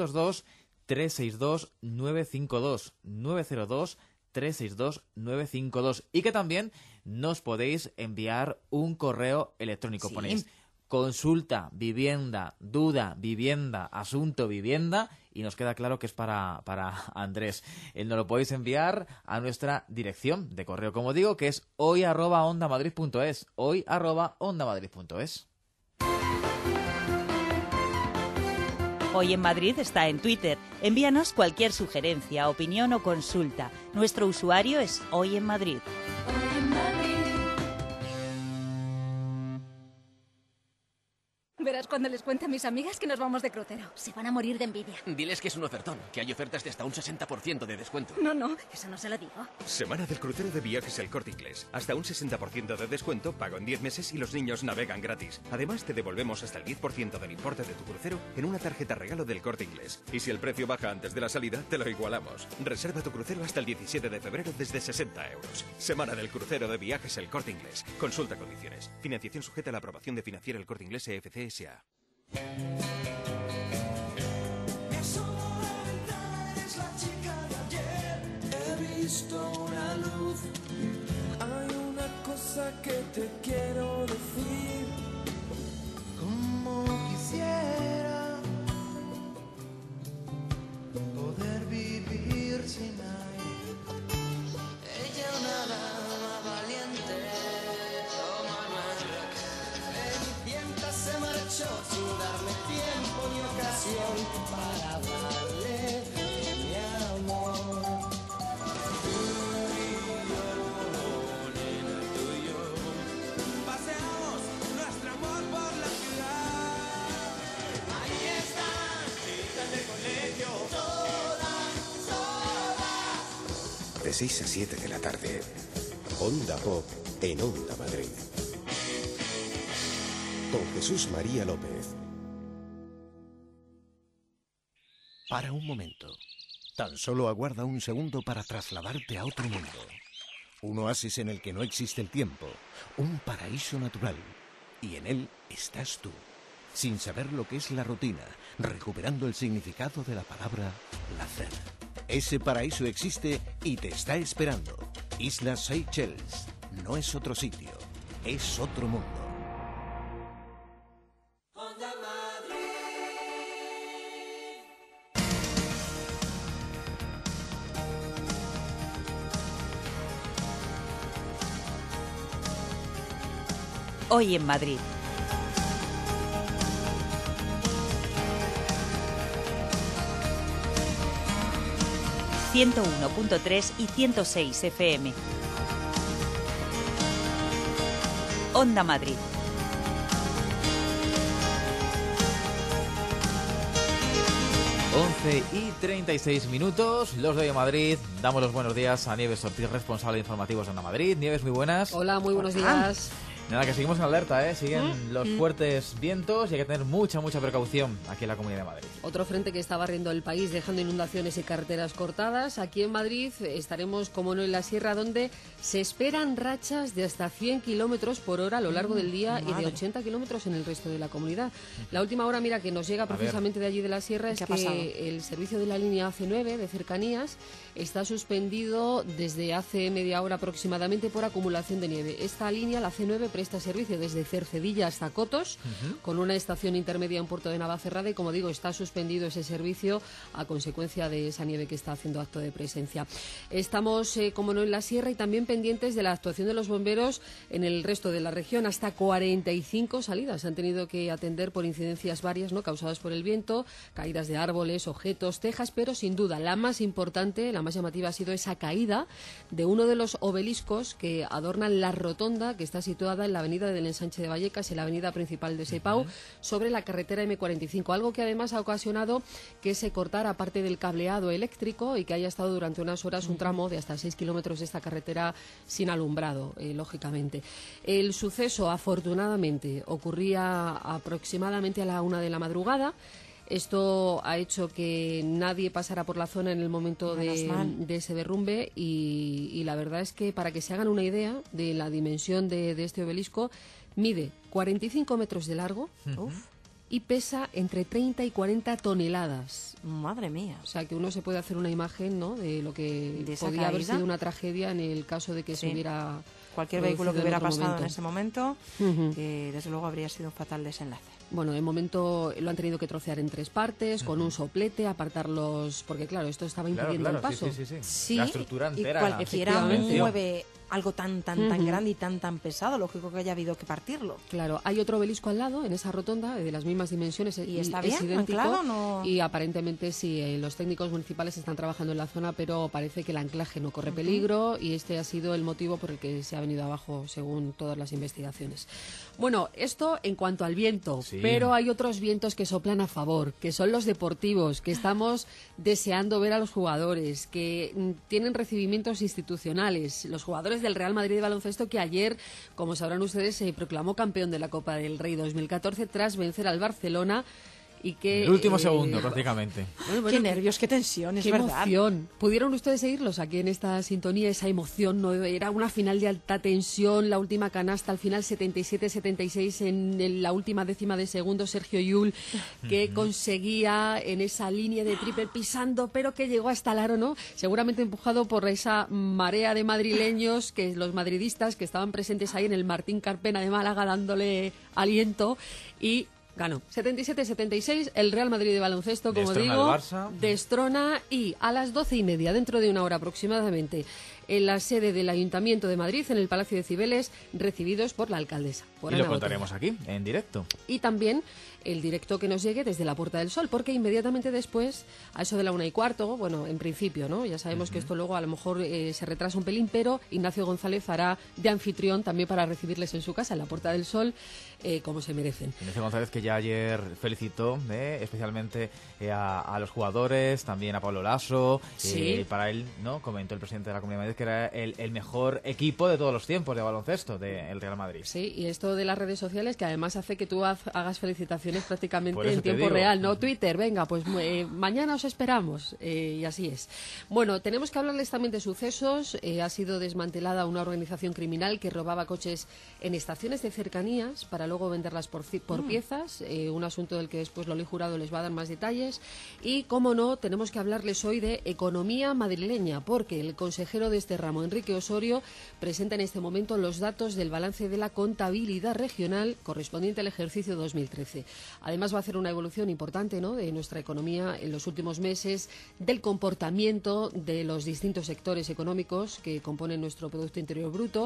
902-362-952. 902-362-952. Y que también nos podéis enviar un correo electrónico. Sí. Ponéis consulta, vivienda, duda, vivienda, asunto, vivienda, y nos queda claro que es para Andrés. Nos lo podéis enviar a nuestra dirección de correo, como digo, que es hoy@ondamadrid.es. hoy@ondamadrid.es. Hoy en Madrid está en Twitter. Envíanos cualquier sugerencia, opinión o consulta. Nuestro usuario es Hoy en Madrid. Verás cuando les cuente a mis amigas que nos vamos de crucero. Se van a morir de envidia. Diles que es un ofertón, que hay ofertas de hasta un 60% de descuento. No, eso no se lo digo. Semana del crucero de Viajes El Corte Inglés. Hasta un 60% de descuento, pago en 10 meses y los niños navegan gratis. Además, te devolvemos hasta el 10% del importe de tu crucero en una tarjeta regalo del Corte Inglés. Y si el precio baja antes de la salida, te lo igualamos. Reserva tu crucero hasta el 17 de febrero desde 60 euros. Semana del crucero de Viajes El Corte Inglés. Consulta condiciones. Financiación sujeta a la aprobación de Financiera El Corte Inglés EFC S.A. Eres la chica de ayer. He visto una luz. Hay una cosa que te quiero decir. Como quisiera poder vivir sin aire. Ella una dama valiente. Se marchó sin darme tiempo ni ocasión para darle mi amor. Tú y yo, nena, tú y yo, paseamos nuestro amor por la ciudad. Ahí están, chicas de colegio, todas. De 6 a 7 de la tarde, Onda Pop en Onda Madrid. Con Jesús María López. Para un momento. Tan solo aguarda un segundo para trasladarte a otro mundo. Un oasis en el que no existe el tiempo. Un paraíso natural. Y en él estás tú. Sin saber lo que es la rutina. Recuperando el significado de la palabra placer. Ese paraíso existe y te está esperando. Islas Seychelles. No es otro sitio. Es otro mundo. Hoy en Madrid. ...101.3 y 106 FM. Onda Madrid. Y 36 minutos, los de Hoy en Madrid. Damos los buenos días a Nieves Ortiz, responsable de informativos de Onda Madrid. Nieves, muy buenas. Hola, muy buenos días. Nada, que seguimos en alerta, ¿eh? Siguen los fuertes vientos y hay que tener mucha precaución aquí en la Comunidad de Madrid. Otro frente que está barriendo el país, dejando inundaciones y carreteras cortadas. Aquí en Madrid estaremos, como no, en la sierra, donde se esperan rachas de hasta 100 kilómetros por hora a lo largo del día y de 80 kilómetros en el resto de la comunidad. La última hora, mira, que nos llega precisamente de allí de la sierra, es que el servicio de la línea AC9 de cercanías está suspendido desde hace media hora aproximadamente por acumulación de nieve. Esta línea, la C9, presta servicio desde Cercedilla hasta Cotos, con una estación intermedia en Puerto de Navacerrada, y, como digo, está suspendido ese servicio a consecuencia de esa nieve que está haciendo acto de presencia. Estamos, como no, en la sierra y también pendientes de la actuación de los bomberos en el resto de la región. Hasta 45 salidas han tenido que atender por incidencias varias, ¿no?, causadas por el viento, caídas de árboles, objetos, tejas, pero sin duda la más importante, la más llamativa, ha sido esa caída de uno de los obeliscos que adornan la rotonda que está situada en la avenida del Ensanche de Vallecas, en la avenida principal de Sepau, sobre la carretera M45, algo que además ha ocasionado que se cortara parte del cableado eléctrico y que haya estado durante unas horas un tramo de hasta 6 kilómetros de esta carretera sin alumbrado, lógicamente. El suceso, afortunadamente, ocurría aproximadamente a la 1 de la madrugada. Esto ha hecho que nadie pasara por la zona en el momento de ese derrumbe y la verdad es que, para que se hagan una idea de la dimensión de este obelisco, mide 45 metros de largo y pesa entre 30 y 40 toneladas. Madre mía. O sea, que uno se puede hacer una imagen, ¿no?, de lo que podía haber sido una tragedia en el caso de que se hubiera... Cualquier vehículo que hubiera pasado en ese momento, desde luego habría sido un fatal desenlace. Bueno, de momento lo han tenido que trocear en 3 partes, con un soplete, apartarlos, porque claro, esto estaba impidiendo el paso. Sí, la estructura entera. Y cualquiera mueve algo tan grande y tan pesado, lógico que haya habido que partirlo. Claro, hay otro obelisco al lado, en esa rotonda, de las mismas dimensiones. ¿Y está bien idéntico, anclado? No... Y aparentemente sí, los técnicos municipales están trabajando en la zona, pero parece que el anclaje no corre peligro y este ha sido el motivo por el que se ha venido abajo, según todas las investigaciones. Bueno, esto en cuanto al viento, pero hay otros vientos que soplan a favor, que son los deportivos, que estamos deseando ver a los jugadores, que tienen recibimientos institucionales. Los jugadores del Real Madrid de baloncesto, que ayer, como sabrán ustedes, se proclamó campeón de la Copa del Rey 2014 tras vencer al Barcelona. Y que, el último segundo, prácticamente. Bueno, qué nervios, qué tensión, es qué verdad. Emoción. ¿Pudieron ustedes seguirlos aquí en esta sintonía? Esa emoción, ¿no? Era una final de alta tensión, la última canasta, al final 77-76 en la última décima de segundo, Sergio Llull, que conseguía en esa línea de triple pisando, pero que llegó hasta el aro, ¿no? Seguramente empujado por esa marea de madrileños, que los madridistas que estaban presentes ahí en el Martín Carpena de Málaga dándole aliento, y ganó 77-76 el Real Madrid de baloncesto, como digo, destrona, y a las 12:30, dentro de una hora aproximadamente, en la sede del Ayuntamiento de Madrid, en el Palacio de Cibeles, recibidos por la alcaldesa. Y lo contaremos aquí, en directo. Y también el directo que nos llegue desde la Puerta del Sol, porque inmediatamente después, a eso de la 1:15, bueno, en principio, ¿no? Ya sabemos que esto luego a lo mejor se retrasa un pelín, pero Ignacio González hará de anfitrión también para recibirles en su casa, en la Puerta del Sol, como se merecen. Ignacio González, que ya ayer felicitó especialmente a los jugadores, también a Pablo Lasso. Para él, ¿no?, comentó el presidente de la Comunidad de Madrid que era el mejor equipo de todos los tiempos de baloncesto del Real Madrid. Sí, y esto de las redes sociales, que además hace que tú hagas felicitaciones prácticamente en tiempo real, ¿no? Twitter, venga, pues mañana os esperamos, y así es. Bueno, tenemos que hablarles también de sucesos. Ha sido desmantelada una organización criminal que robaba coches en estaciones de cercanías para luego venderlas por piezas, un asunto del que después Loli Jurado les va a dar más detalles. Y, cómo no, tenemos que hablarles hoy de economía madrileña, porque el consejero de este ramo, Enrique Osorio, presenta en este momento los datos del balance de la contabilidad regional correspondiente al ejercicio 2013. Además, va a hacer una evolución importante, ¿no?, de nuestra economía en los últimos meses, del comportamiento de los distintos sectores económicos que componen nuestro Producto Interior Bruto.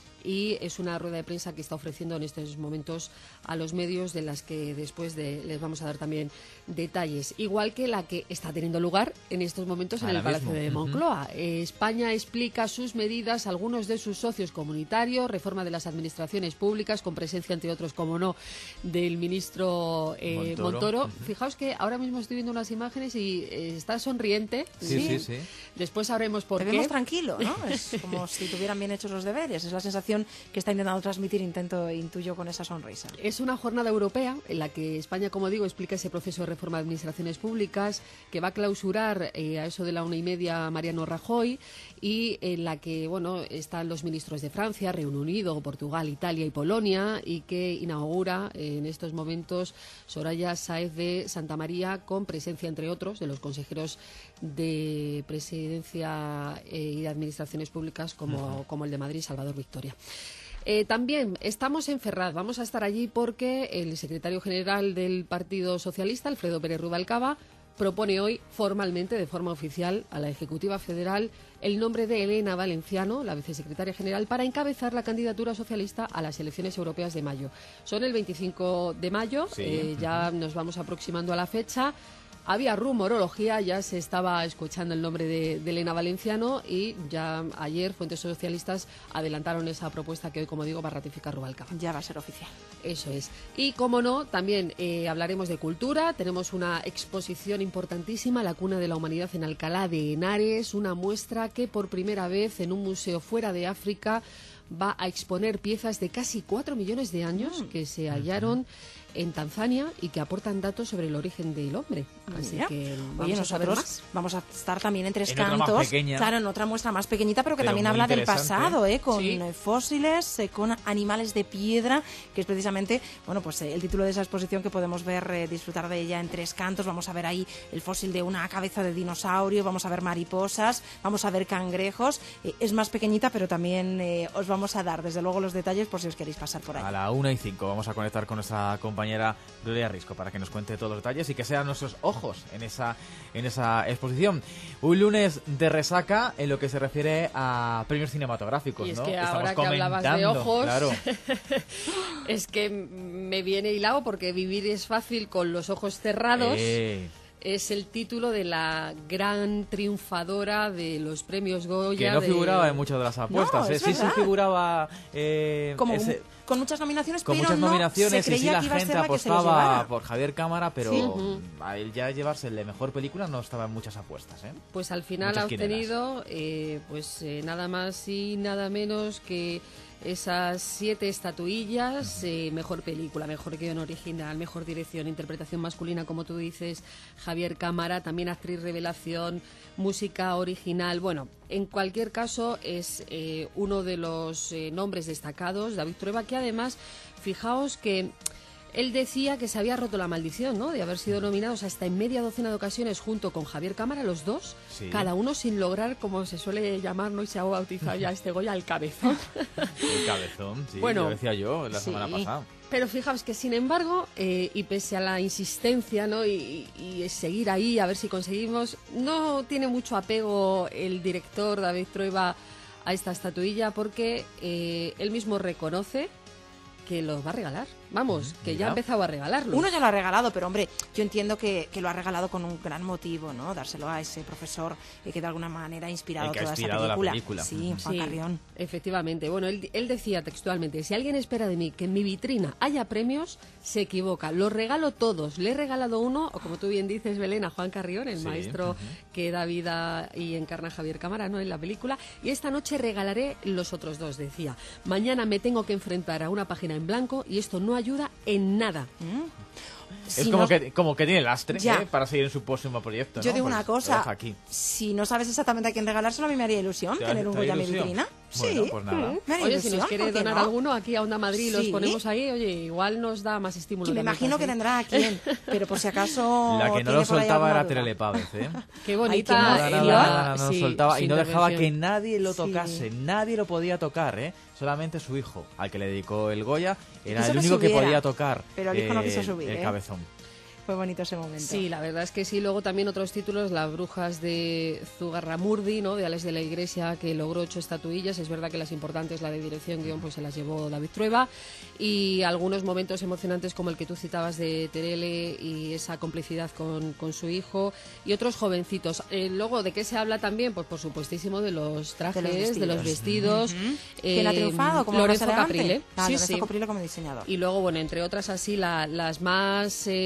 Y es una rueda de prensa que está ofreciendo en estos momentos a los medios, de las que después les vamos a dar también detalles. Igual que la que está teniendo lugar en estos momentos en el Palacio de Moncloa. España explica sus medidas, algunos de sus socios comunitarios, reforma de las administraciones públicas, con presencia, entre otros, como no, del ministro Montoro. Fijaos que ahora mismo estoy viendo unas imágenes y está sonriente. Sí. Después sabremos por qué. Te vemos tranquilo, ¿no? Es como si tuvieran bien hechos los deberes, es la sensación emoción que está intentando transmitir, intuyo con esa sonrisa. Es una jornada europea en la que España, como digo, explica ese proceso de reforma de administraciones públicas que va a clausurar a eso de la 1:30 Mariano Rajoy, y en la que están los ministros de Francia, Reino Unido, Portugal, Italia y Polonia, y que inaugura en estos momentos Soraya Sáez de Santamaría, con presencia, entre otros, de los consejeros de Presidencia y de Administraciones Públicas como el de Madrid, Salvador Victoria. También estamos en Ferraz, vamos a estar allí porque el secretario general del Partido Socialista, Alfredo Pérez Rubalcaba, propone hoy formalmente, de forma oficial, a la Ejecutiva Federal el nombre de Elena Valenciano, la vicesecretaria general, para encabezar la candidatura socialista a las elecciones europeas de mayo. Son el 25 de mayo, ya nos vamos aproximando a la fecha. Había rumorología, ya se estaba escuchando el nombre de Elena Valenciano, y ya ayer fuentes socialistas adelantaron esa propuesta que hoy, como digo, va a ratificar Rubalcaba. Ya va a ser oficial. Eso es. Y, como no, también hablaremos de cultura. Tenemos una exposición importantísima, La Cuna de la Humanidad, en Alcalá de Henares, una muestra que por primera vez en un museo fuera de África va a exponer piezas de casi 4 millones de años que se hallaron en Tanzania y que aportan datos sobre el origen del hombre. Así que vamos a saber más. Vamos a estar también en Tres en Cantos, otra más pequeña, claro, en otra muestra más pequeñita, pero que también habla del pasado, con fósiles, con animales de piedra, que es precisamente, pues el título de esa exposición que podemos ver, disfrutar de ella en Tres Cantos. Vamos a ver ahí el fósil de una cabeza de dinosaurio, vamos a ver mariposas, vamos a ver cangrejos. Es más pequeñita, pero también os vamos a dar, desde luego, los detalles por si os queréis pasar por ahí. A la 1:05 vamos a conectar con nuestra compañera Gloria Risco para que nos cuente todos los detalles y que sean nuestros ojos en esa exposición. Un lunes de resaca en lo que se refiere a premios cinematográficos, y es ¿no? que ahora que hablabas de ojos, claro. Es que me viene hilado, porque vivir es fácil con los ojos cerrados. Es el título de la gran triunfadora de los premios Goya. Que no figuraba en muchas de las apuestas. No, sí figuraba con muchas nominaciones, con pero muchas nominaciones, y sí, la gente apostaba por Javier Cámara, pero a él ya llevarse el de mejor película no estaba en muchas apuestas. Pues al final ha obtenido nada más y nada menos que esas 7 estatuillas: mejor película, mejor guión original, mejor dirección, interpretación masculina, como tú dices, Javier Cámara, también actriz revelación, música original. Bueno, en cualquier caso es uno de los nombres destacados, David Trueba, que además, fijaos que él decía que se había roto la maldición, ¿no?, de haber sido nominados hasta en media docena de ocasiones junto con Javier Cámara, los dos, cada uno sin lograr, como se suele llamar, ¿no?, y se ha bautizado ya este Goya, el cabezón. El cabezón, sí, bueno, lo decía yo la semana pasada. Pero fijaos que, sin embargo, y pese a la insistencia, ¿no?, y seguir ahí a ver si conseguimos, no tiene mucho apego el director David Trueba a esta estatuilla, porque él mismo reconoce que los va a regalar. Vamos, que ya ha empezado a regalarlos. Uno ya lo ha regalado, pero hombre, yo entiendo que lo ha regalado con un gran motivo, ¿no? Dárselo a ese profesor que de alguna manera ha inspirado toda esa película. Sí, Juan Carrión. Efectivamente. Bueno, él decía textualmente: si alguien espera de mí que en mi vitrina haya premios, se equivoca. Los regalo todos. Le he regalado uno, o como tú bien dices, Belén, a Juan Carrión, el maestro que da vida y encarna a Javier Cámara, ¿no?, en la película. Y esta noche regalaré los otros 2, decía. Mañana me tengo que enfrentar a una página en blanco y esto no ayuda en nada. Es como que tiene lastre para seguir en su próximo proyecto, ¿no? Yo digo una cosa, aquí. Si no sabes exactamente a quién regalárselo, a mí me haría ilusión tener un Goya en mi vitrina. Bueno, pues nada. Oye, si nos quiere donar alguno aquí a Onda Madrid, los ponemos ahí, oye, igual nos da más estímulo. Y me imagino que tendrá a quién, pero por si acaso... La que no lo soltaba era Terele Pávez, Qué bonita. No lo soltaba y no dejaba que nadie lo tocase, nadie lo podía tocar, solamente su hijo, al que le dedicó el Goya, era el único que podía tocar el cabezón. Fue bonito ese momento. Sí, la verdad es que sí. Luego también otros títulos: Las brujas de Zugarramurdi, ¿no?, de Ales de la Iglesia, que logró 8 estatuillas. Es verdad que las importantes, la de dirección, guión, pues se las llevó David Trueba. Y algunos momentos emocionantes como el que tú citabas de Terele y esa complicidad con su hijo. Y otros jovencitos. Luego, ¿de qué se habla también? Pues por supuestísimo de los trajes, de los vestidos. ¿Quién ha triunfado? Como Lorenzo Caprile. Lorenzo Caprile como diseñador. Y luego, bueno, entre otras así, las más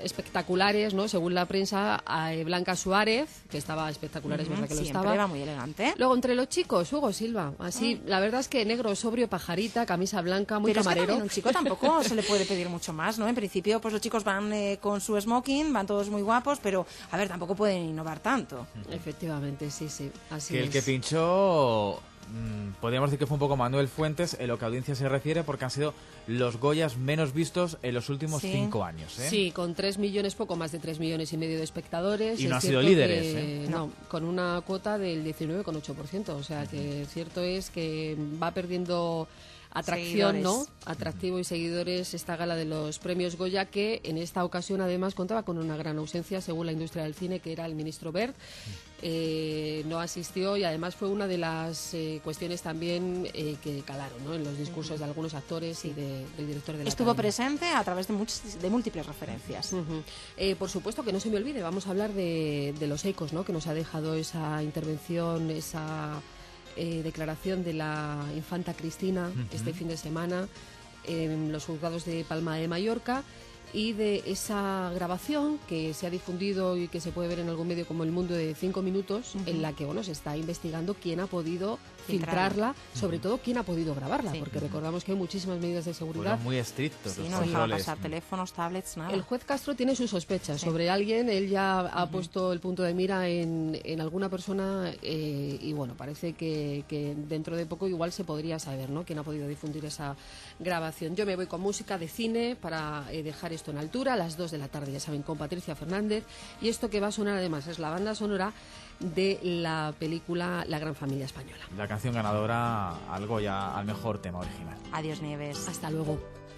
espectaculares, ¿no? Según la prensa, a Blanca Suárez, que estaba espectacular, es verdad que lo siempre estaba. va muy elegante. Luego, entre los chicos, Hugo Silva. Así, la verdad es que negro, sobrio, pajarita, camisa blanca, muy pero camarero. Es que un chico tampoco se le puede pedir mucho más, ¿no? En principio, pues los chicos van con su smoking, van todos muy guapos, pero, a ver, tampoco pueden innovar tanto. Efectivamente, sí, así que es. El que pinchó... podríamos decir que fue un poco Manuel Fuentes en lo que a audiencia se refiere, porque han sido los Goyas menos vistos en los últimos 5 años. Sí, con 3 millones, poco más de 3 millones y medio de espectadores. Y no es han sido cierto líderes, que, no, con una cuota del 19,8%. O sea que cierto es que va perdiendo atracción, seguidores, ¿no? Atractivo y seguidores esta gala de los premios Goya, que en esta ocasión además contaba con una gran ausencia según la industria del cine, que era el ministro Wert. No asistió y además fue una de las cuestiones también que calaron, ¿no? En los discursos de algunos actores y del director de la Estuvo academia. presente a través de múltiples referencias. Por supuesto, que no se me olvide, vamos a hablar de los ecos, ¿no? Que nos ha dejado esa intervención, esa declaración de la infanta Cristina este fin de semana en los juzgados de Palma de Mallorca, y de esa grabación que se ha difundido y que se puede ver en algún medio como El Mundo, de 5 minutos, en la que se está investigando quién ha podido filtrarla, sobre todo quién ha podido grabarla, porque recordamos que hay muchísimas medidas de seguridad. Fueron muy estrictos los no dejaba pasar teléfonos, tablets, nada. El juez Castro tiene sus sospechas sobre alguien, él ya ha puesto el punto de mira en alguna persona y bueno, parece que dentro de poco igual se podría saber, ¿no?, quién ha podido difundir esa grabación. Yo me voy con música de cine para dejar esto en altura. A las 2 de la tarde, ya saben, con Patricia Fernández, y esto que va a sonar además es la banda sonora de la película La Gran Familia Española. La canción ganadora al Goya al mejor tema original. Adiós, Nieves. Hasta luego.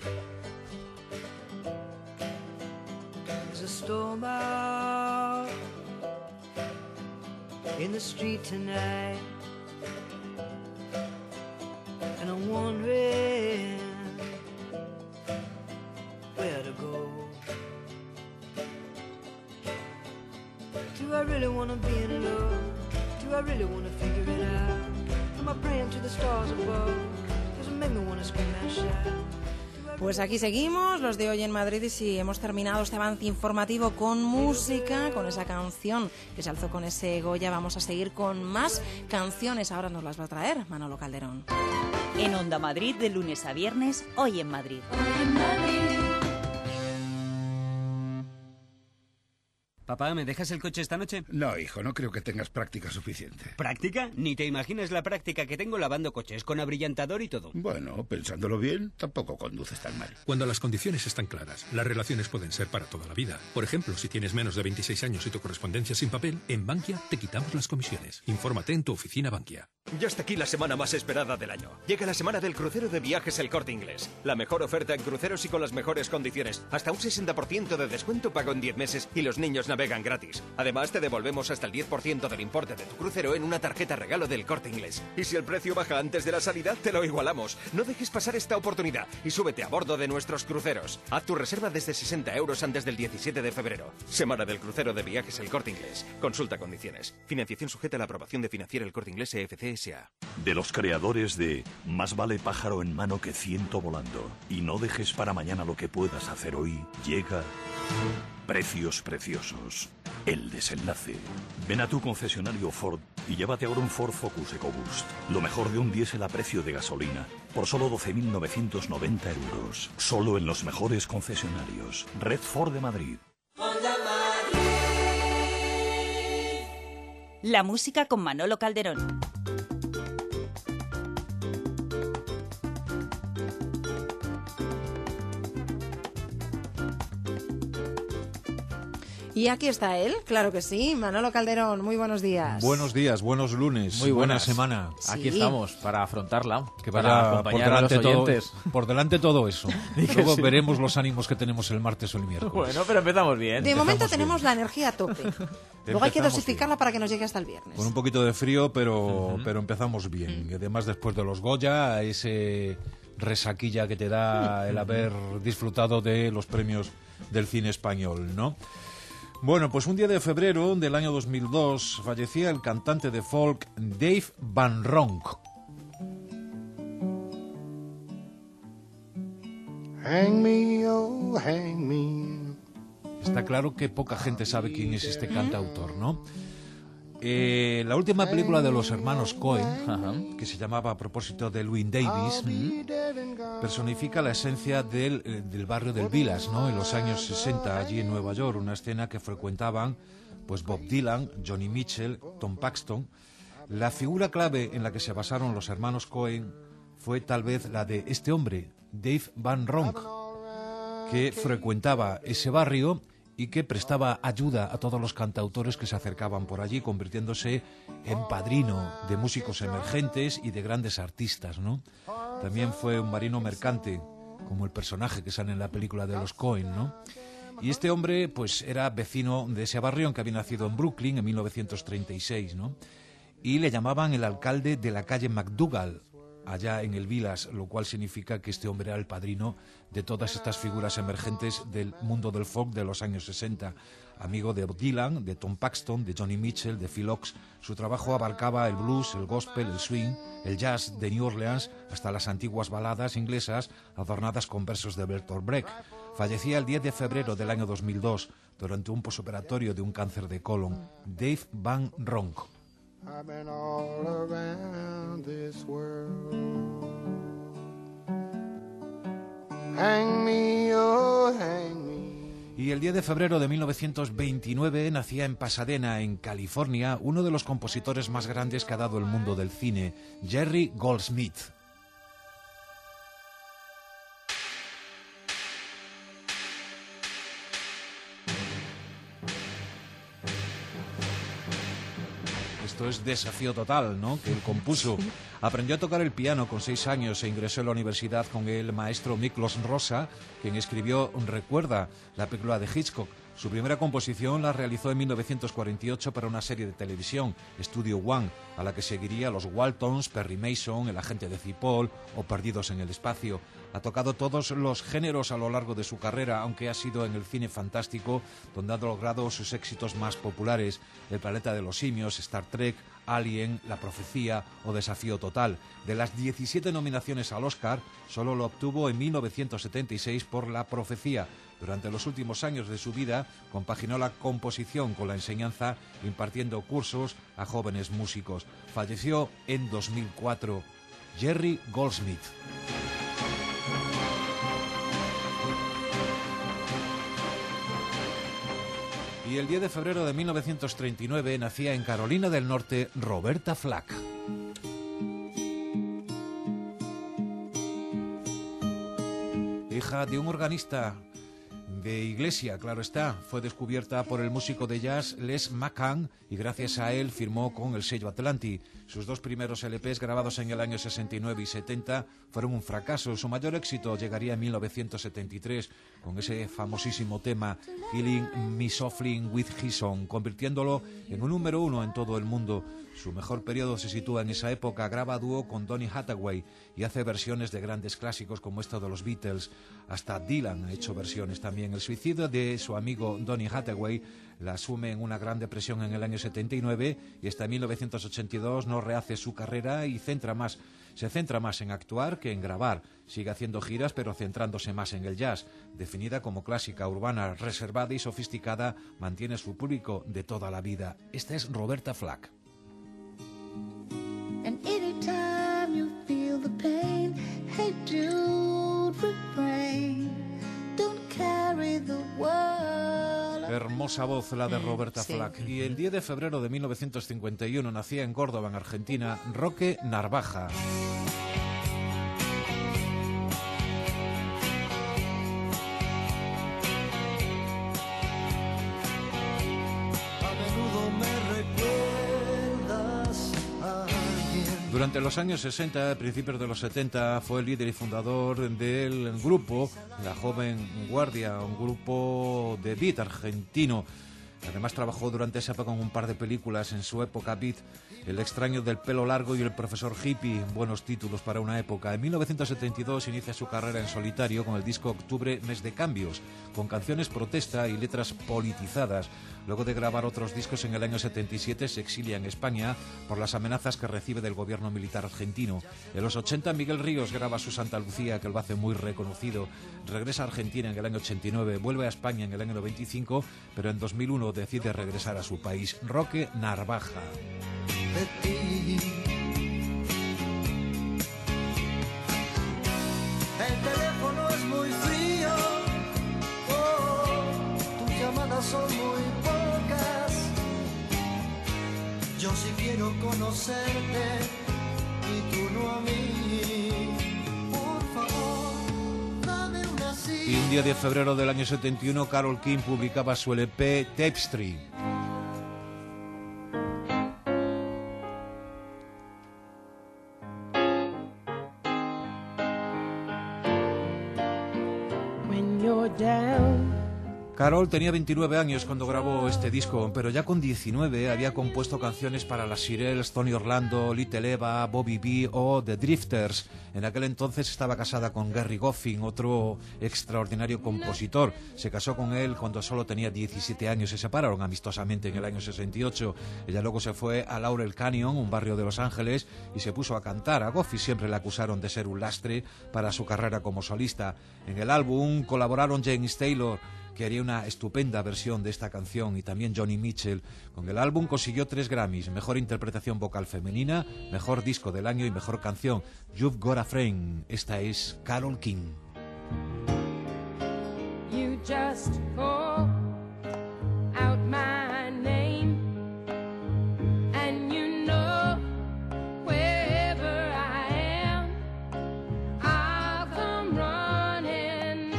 There's a storm out in the street tonight, and I'm wondering where to go. Do I really want to be in love? Do I really want to figure it out? Am I praying to the stars above? Does it make me want to scream and shout? Pues aquí seguimos, los de Hoy en Madrid, y si hemos terminado este avance informativo con música, con esa canción que se alzó con ese Goya, vamos a seguir con más canciones. Ahora nos las va a traer Manolo Calderón. En Onda Madrid, de lunes a viernes, Hoy en Madrid. Hoy en Madrid. Papá, ¿me dejas el coche esta noche? No, hijo, no creo que tengas práctica suficiente. ¿Práctica? Ni te imaginas la práctica que tengo lavando coches, con abrillantador y todo. Bueno, pensándolo bien, tampoco conduces tan mal. Cuando las condiciones están claras, las relaciones pueden ser para toda la vida. Por ejemplo, si tienes menos de 26 años y tu correspondencia sin papel, en Bankia te quitamos las comisiones. Infórmate en tu oficina Bankia. Ya está aquí la semana más esperada del año. Llega la semana del crucero de Viajes El Corte Inglés. La mejor oferta en cruceros y con las mejores condiciones. Hasta un 60% de descuento pago en 10 meses y los niños navegan gratis. Además, te devolvemos hasta el 10% del importe de tu crucero en una tarjeta regalo del Corte Inglés. Y si el precio baja antes de la salida, te lo igualamos. No dejes pasar esta oportunidad y súbete a bordo de nuestros cruceros. Haz tu reserva desde 60 euros antes del 17 de febrero. Semana del crucero de Viajes El Corte Inglés. Consulta condiciones. Financiación sujeta a la aprobación de Financiera El Corte Inglés EFC S.A. De los creadores de Más vale pájaro en mano que ciento volando, y no dejes para mañana lo que puedas hacer hoy, llega Precios Preciosos. El desenlace. Ven a tu concesionario Ford y llévate ahora un Ford Focus EcoBoost. Lo mejor de un diésel a precio de gasolina por solo 12.990 euros. Solo en los mejores concesionarios. Red Ford de Madrid. La música con Manolo Calderón. Y aquí está él, claro que sí, Manolo Calderón, muy buenos días. Buenos días, buenos lunes, muy buena buenas. Semana. Aquí estamos para afrontarla, que para acompañar a los oyentes. Por delante todo eso. Luego veremos los ánimos que tenemos el martes o el miércoles. Bueno, pero empezamos bien. De momento tenemos la energía a tope. Luego hay que dosificarla para que nos llegue hasta el viernes. Con un poquito de frío, pero empezamos bien. Y además, después de los Goya, ese resaquilla que te da el haber disfrutado de los premios del cine español, ¿no? Bueno, pues un día de febrero del año 2002 fallecía el cantante de folk Dave Van Ronk. Hang me, oh, hang me, Está claro que poca gente sabe quién es este cantautor, ¿no? La última película de los hermanos Coen, que se llamaba a propósito de Llewyn Davis, personifica la esencia del barrio del Village, ¿no? En los años 60, allí en Nueva York, una escena que frecuentaban pues Bob Dylan, Joni Mitchell, Tom Paxton. La figura clave en la que se basaron los hermanos Coen fue tal vez la de este hombre, Dave Van Ronk, que frecuentaba ese barrio y que prestaba ayuda a todos los cantautores que se acercaban por allí, convirtiéndose en padrino de músicos emergentes y de grandes artistas, ¿no? También fue un marino mercante, como el personaje que sale en la película de los Coen, ¿no? Y este hombre, pues, era vecino de ese barrio, aunque había nacido en Brooklyn en 1936, ¿no? Y le llamaban el alcalde de la calle McDougal, allá en el Village, lo cual significa que este hombre era el padrino de todas estas figuras emergentes del mundo del folk de los años 60. Amigo de Bob Dylan, de Tom Paxton, de Joni Mitchell, de Phil Ochs. Su trabajo abarcaba el blues, el gospel, el swing, el jazz de New Orleans, hasta las antiguas baladas inglesas adornadas con versos de Bertolt Brecht. Fallecía el 10 de febrero del año 2002 durante un posoperatorio de un cáncer de colon. Dave Van Ronk. I've been all around this world. Hang me, oh, hang me. Y el 10 de febrero de 1929 nacía en Pasadena, en California, uno de los compositores más grandes que ha dado el mundo del cine, Jerry Goldsmith. Esto es Desafío Total, ¿no?, que él compuso. Aprendió a tocar el piano con 6 años e ingresó a la universidad con el maestro Miklos Rosa, quien escribió Recuerda, la película de Hitchcock. Su primera composición la realizó en 1948 para una serie de televisión, Studio One, a la que seguiría Los Waltons, Perry Mason, El agente de Cipoll o Perdidos en el espacio. Ha tocado todos los géneros a lo largo de su carrera, aunque ha sido en el cine fantástico donde ha logrado sus éxitos más populares: El planeta de los simios, Star Trek, Alien, La profecía o Desafío Total. De las 17 nominaciones al Oscar, solo lo obtuvo en 1976 por La profecía. Durante los últimos años de su vida, compaginó la composición con la enseñanza, impartiendo cursos a jóvenes músicos. Falleció en 2004. Jerry Goldsmith. Y el 10 de febrero de 1939 nacía en Carolina del Norte Roberta Flack. Hija de un organista de iglesia, claro está, fue descubierta por el músico de jazz Les McCann y gracias a él firmó con el sello Atlantic. Sus 2 primeros LPs, grabados en el año 69 y 70, fueron un fracaso. Su mayor éxito llegaría en 1973 con ese famosísimo tema Killing Me Softly with His Song, convirtiéndolo en un número 1 en todo el mundo. Su mejor periodo se sitúa en esa época. Graba dúo con Donny Hathaway y hace versiones de grandes clásicos como esta de los Beatles. Hasta Dylan ha hecho versiones también. El suicidio de su amigo Donny Hathaway la asume en una gran depresión en el año 79 y hasta 1982 no rehace su carrera y se centra más en actuar que en grabar. Sigue haciendo giras, pero centrándose más en el jazz. Definida como clásica, urbana, reservada y sofisticada, mantiene su público de toda la vida. Esta es Roberta Flack. And anytime you feel the pain, hey dude, refrain. Don't carry the world. Hermosa voz la de Roberta Flack. Y el 10 de febrero de 1951 nacía en Córdoba, en Argentina, Roque Narvaja. Durante los años 60, principios de los 70, fue el líder y fundador del grupo La Joven Guardia, un grupo de beat argentino. Además trabajó durante esa época en un par de películas en su época beat, El extraño del pelo largo y El profesor hippie, buenos títulos para una época. En 1972 inicia su carrera en solitario con el disco Octubre, mes de cambios, con canciones protesta y letras politizadas. Luego de grabar otros discos en el año 77 se exilia en España por las amenazas que recibe del gobierno militar argentino. En los 80 Miguel Ríos graba su Santa Lucía, que lo hace muy reconocido. Regresa a Argentina en el año 89, vuelve a España en el año 95, pero en 2001 decide regresar a su país. Roque Narvaja. De ti. El teléfono es muy frío, tus llamadas son muy pocas. Yo sí quiero conocerte y tú no a mí. Por favor, dame una cita. Y un día de febrero del año 71, Carole King publicaba su LP Tapestry. Carole tenía 29 años cuando grabó este disco, pero ya con 19 había compuesto canciones para las Shirelles, Tony Orlando, Little Eva, Bobby B o The Drifters. En aquel entonces estaba casada con Gerry Goffin, otro extraordinario compositor. Se casó con él cuando solo tenía 17 años, se separaron amistosamente en el año 68. Ella luego se fue a Laurel Canyon, un barrio de Los Ángeles, y se puso a cantar. A Goffin siempre le acusaron de ser un lastre para su carrera como solista. En el álbum colaboraron James Taylor, que haría una estupenda versión de esta canción, y también Johnny Mitchell. Con el álbum consiguió 3 Grammys: Mejor Interpretación Vocal Femenina, Mejor Disco del Año y Mejor Canción. You've Got a Friend. Esta es Carole King. You just call out my name, and you know wherever I am, I'll come running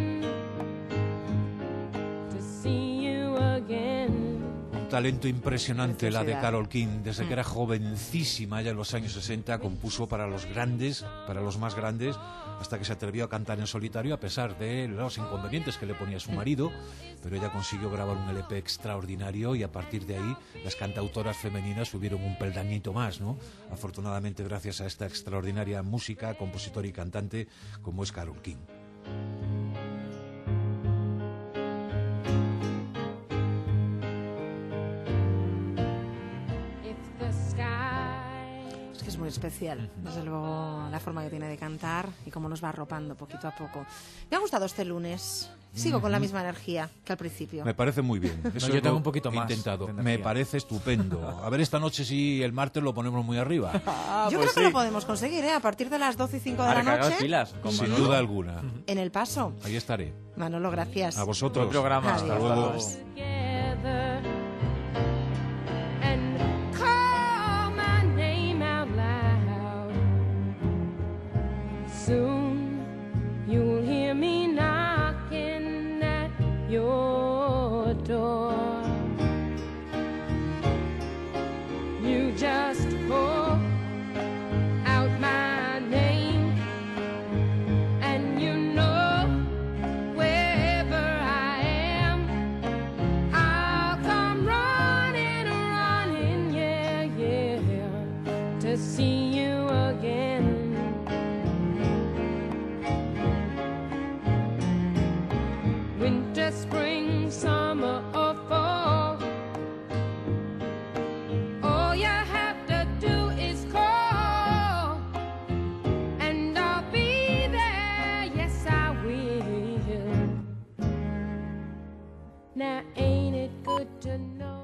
to see you again. Un talento impresionante la de Carole King. Desde que era jovencísima, ya en los años 60, compuso para los grandes, para los más grandes, hasta que se atrevió a cantar en solitario a pesar de los inconvenientes que le ponía su marido, pero ella consiguió grabar un LP extraordinario y a partir de ahí las cantautoras femeninas subieron un peldañito más, ¿no? Afortunadamente, gracias a esta extraordinaria música, compositora y cantante como es Carole King. Es muy especial, desde luego, la forma que tiene de cantar y cómo nos va arropando poquito a poco. Me ha gustado este lunes. Sigo con la misma energía que al principio. Me parece muy bien. Eso yo tengo un poquito más intentado. de energía. Me parece estupendo. A ver esta noche si el martes lo ponemos muy arriba. Yo creo que lo podemos conseguir, ¿eh? A partir de las 12 y 5 de la noche. Pilas, sin duda alguna. En El Paso. Ahí estaré. Manolo, gracias. A vosotros. Buen programa. Hasta luego. Soon you'll hear me knocking at your door. You just call out my name, and you know wherever I am, I'll come running, running, yeah, yeah, to see you again. Winter, spring, summer, or fall, all you have to do is call, and I'll be there, yes I will. Now ain't it good to know